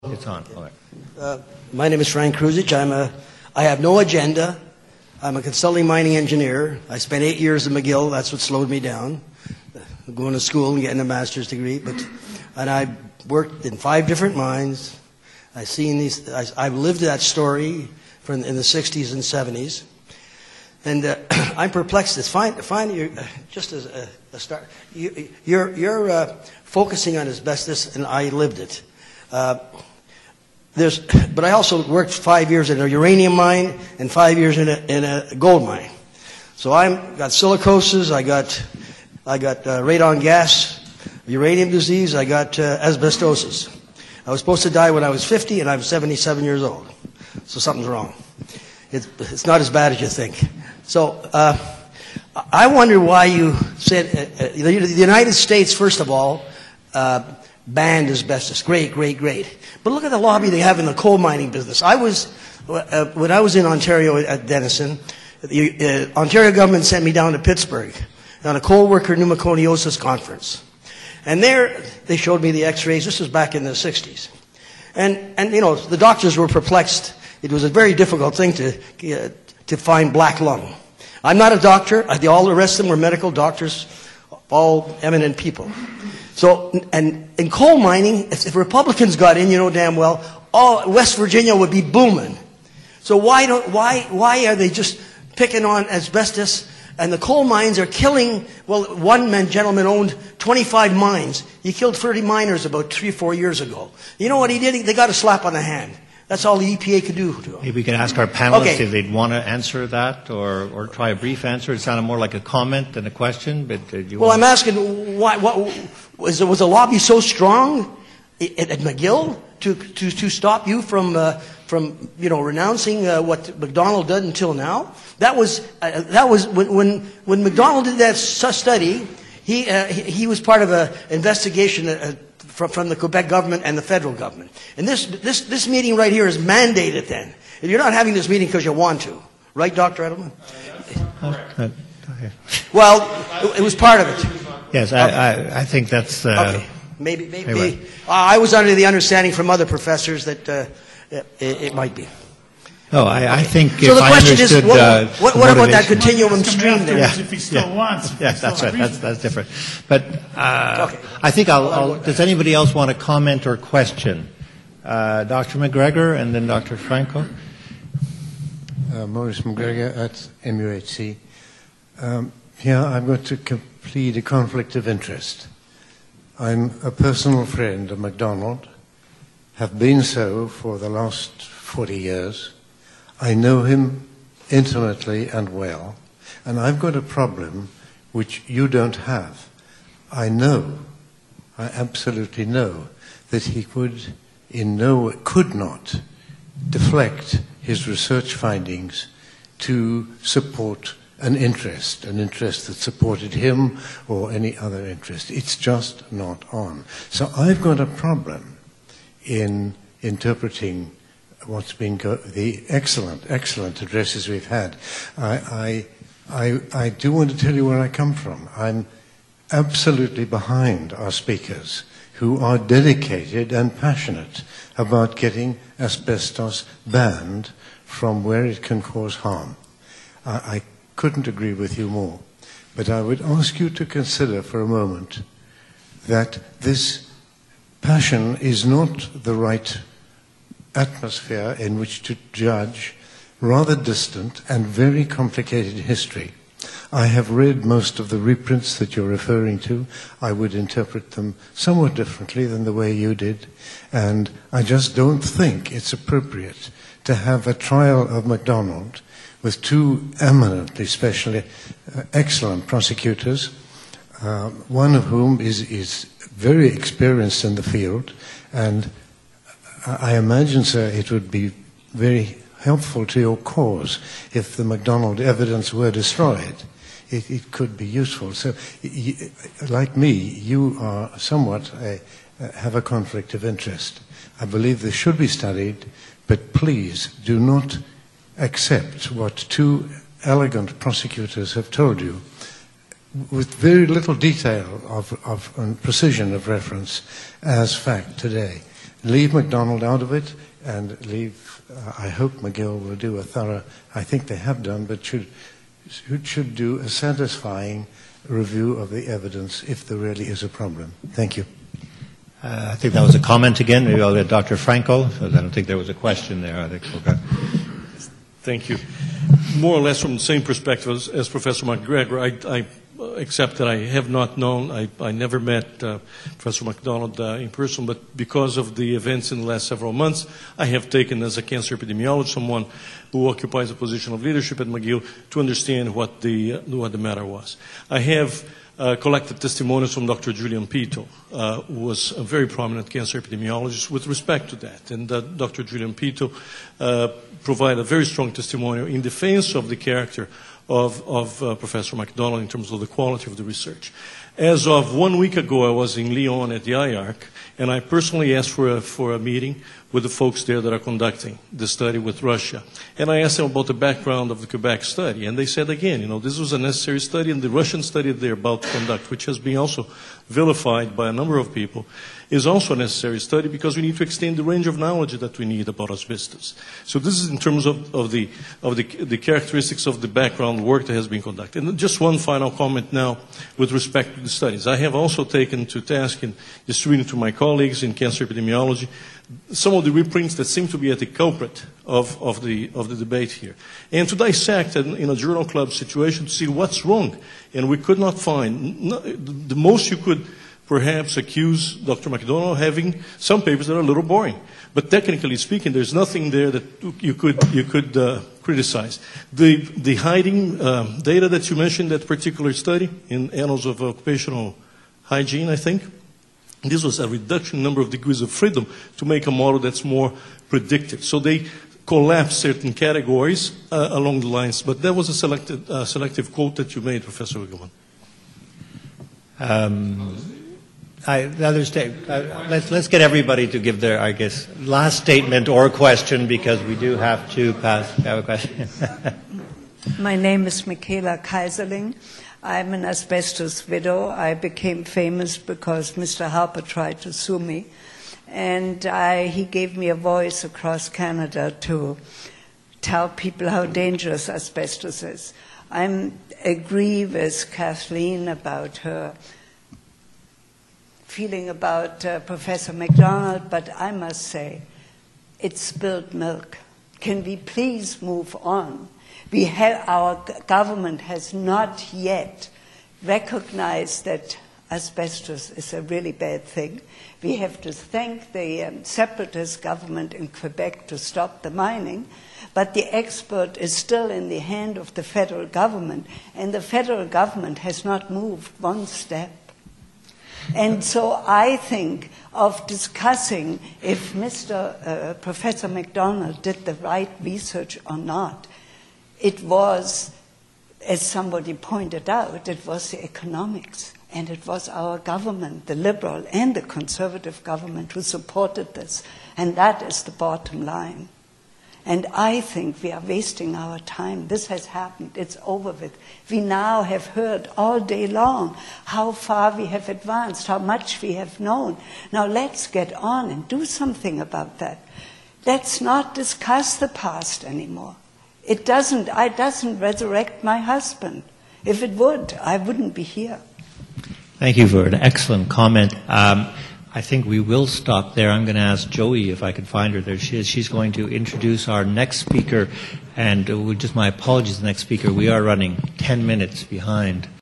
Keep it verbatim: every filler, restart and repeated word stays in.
It's on. All right. Uh, my name is Frank Kruzich. I'm a, I have no agenda. I'm a consulting mining engineer. I spent eight years at McGill. That's what slowed me down, going to school and getting a master's degree. But, and I worked in five different mines. I've seen these. I, I've lived that story from in the sixties and seventies. And uh, I'm perplexed. It's fine. Fine. You're, uh, just as a, a start, you, you're you're uh, focusing on asbestos, and I lived it. Uh, There's, but I also worked five years in a uranium mine and five years in a, in a gold mine. So I've got silicosis, I got, I got uh, radon gas, uranium disease, I got uh, asbestosis. I was supposed to die when I was fifty, and I'm seventy-seven years old. So something's wrong. It's, it's not as bad as you think. So uh, I wonder why you said uh, uh, the, the United States, first of all, uh, banned asbestos. Great, great, great. But look at the lobby they have in the coal mining business. I was, uh, when I was in Ontario at Denison, the uh, Ontario government sent me down to Pittsburgh on a coal worker pneumoconiosis conference. And there they showed me the x-rays. This was back in the sixties. And, and you know, the doctors were perplexed. It was a very difficult thing to, uh, to find black lung. I'm not a doctor. I, all the rest of them were medical doctors, all eminent people. So, and in coal mining, if, if Republicans got in, you know damn well, all West Virginia would be booming. So why don't, why, why are they just picking on asbestos? And the coal mines are killing, well, one man, gentleman owned twenty-five mines. He killed thirty miners about three, four years ago. You know what he did? They got a slap on the hand. That's all the E P A could do to him. Maybe we can ask our panelists Okay. if they'd want to answer that or, or try a brief answer. It sounded more like a comment than a question, but uh, you Well, want I'm asking, why, what, was, was the lobby so strong at, at McGill to, to, to stop you from, uh, from you know, renouncing uh, what McDonald did until now? That was, uh, that was when, when, when McDonald did that study, he, uh, he, he was part of an investigation uh, from, from the Quebec government and the federal government. And this, this, this meeting right here is mandated then. You're not having this meeting because you want to. Right, Doctor Edelman? Uh, uh, okay. Well, it, it was part of it. Yes, I, I, I think that's... Uh, Okay. Maybe, maybe. Anyway. Uh, I was under the understanding from other professors that uh, it, it might be. Oh, I, I think So if the I question is, understood... what, uh, what, what about that motivation- continuum stream there? Yeah, if he still yeah. wants. Yeah, that's right. That's, that's different. But uh, Okay. I think I'll, I'll... Does anybody else want to comment or question? Uh, Doctor McGregor and then Doctor Franco. Uh, Maurice McGregor at M U H C. Um, here I'm going to plead a conflict of interest. I'm a personal friend of MacDonald, have been so for the last forty years. I know him intimately and well, and I've got a problem which you don't have. I know, I absolutely know, that he could in no could not deflect his research findings to support an interest, an interest that supported him or any other interest. It's just not on. So I've got a problem in interpreting what's been go- the excellent, excellent addresses we've had. I, I, I, I do want to tell you where I come from. I'm absolutely behind our speakers who are dedicated and passionate about getting asbestos banned from where it can cause harm. I, I couldn't agree with you more. But I would ask you to consider for a moment that this passion is not the right atmosphere in which to judge rather distant and very complicated history. I have read most of the reprints that you're referring to. I would interpret them somewhat differently than the way you did, and I just don't think it's appropriate to have a trial of MacDonald with two eminently specially uh, excellent prosecutors, uh, one of whom is, is very experienced in the field, and I imagine, sir, it would be very helpful to your cause if the MacDonald evidence were destroyed. It, it could be useful. So, y- like me, you are somewhat a, have a conflict of interest. I believe this should be studied, but please do not accept what two elegant prosecutors have told you with very little detail of, of and precision of reference as fact today. leave McDonald out of it and leave, uh, I hope McGill will do a thorough, I think they have done, but should, should do a satisfying review of the evidence if there really is a problem. Thank you. Uh, I think that was a comment again. Maybe I'll get Doctor Franco. I don't think there was a question there. I think okay. Thank you. More or less from the same perspective as, as Professor McGregor, I, I accept that I have not known, I, I never met uh, Professor MacDonald uh, in person, but because of the events in the last several months, I have taken as a cancer epidemiologist someone who occupies a position of leadership at McGill to understand what the, uh, what the matter was. I have uh, collected testimonials from Doctor Julian Pito, uh, who was a very prominent cancer epidemiologist with respect to that. And uh, Doctor Julian Pito uh, provided a very strong testimonial in defense of the character of, of uh, Professor MacDonald in terms of the quality of the research. As of one week ago, I was in Lyon at the I A R C, and I personally asked for a, for a meeting with the folks there that are conducting the study with Russia. And I asked them about the background of the Quebec study, and they said again, you know, this was a necessary study, and the Russian study they're about to conduct, which has been also vilified by a number of people, is also a necessary study because we need to extend the range of knowledge that we need about asbestos. So this is in terms of, of, the, of the, the characteristics of the background work that has been conducted. And just one final comment now with respect to the studies. I have also taken to task and distributed to my colleagues in cancer epidemiology some of the reprints that seem to be at the culprit of, of, the, of the debate here. And to dissect in, in a journal club situation to see what's wrong. And we could not find, no, the most you could perhaps accuse Doctor MacDonald of having some papers that are a little boring. But technically speaking, there's nothing there that you could, you could uh, criticize. The, the hiding um, data that you mentioned, that particular study in Annals of Occupational Hygiene, I think, this was a reduction in number of degrees of freedom to make a model that's more predictive. So they collapsed certain categories uh, along the lines. But that was a selected, uh, selective quote that you made, Professor Wigelman. Um, I, the other sta- uh, let's, let's get everybody to give their, I guess, last statement or question because we do have to pass. Have a question. My name is Michaela Kaiserling. I'm an asbestos widow. I became famous because Mister Harper tried to sue me. And I, he gave me a voice across Canada to tell people how dangerous asbestos is. I agree with Kathleen about her feeling about uh, Professor MacDonald, but I must say, it's spilled milk. Can we please move on? We have, our government has not yet recognized that asbestos is a really bad thing. We have to thank the um, separatist government in Quebec to stop the mining, but the expert is still in the hand of the federal government, and the federal government has not moved one step. And so I think of discussing if Mister Uh, Professor MacDonald did the right research or not. It was, as somebody pointed out, it was the economics, and it was our government, the liberal and the conservative government, who supported this. And that is the bottom line. And I think we are wasting our time. This has happened. It's over with. We now have heard all day long how far we have advanced, how much we have known. Now let's get on and do something about that. Let's not discuss the past anymore. It doesn't, it doesn't resurrect my husband. If it would, I wouldn't be here. Thank you for an excellent comment. Um, I think we will stop there. I'm going to ask Joey if I can find her. There she is. She's going to introduce our next speaker. And uh, just my apologies, the next speaker. We are running ten minutes behind.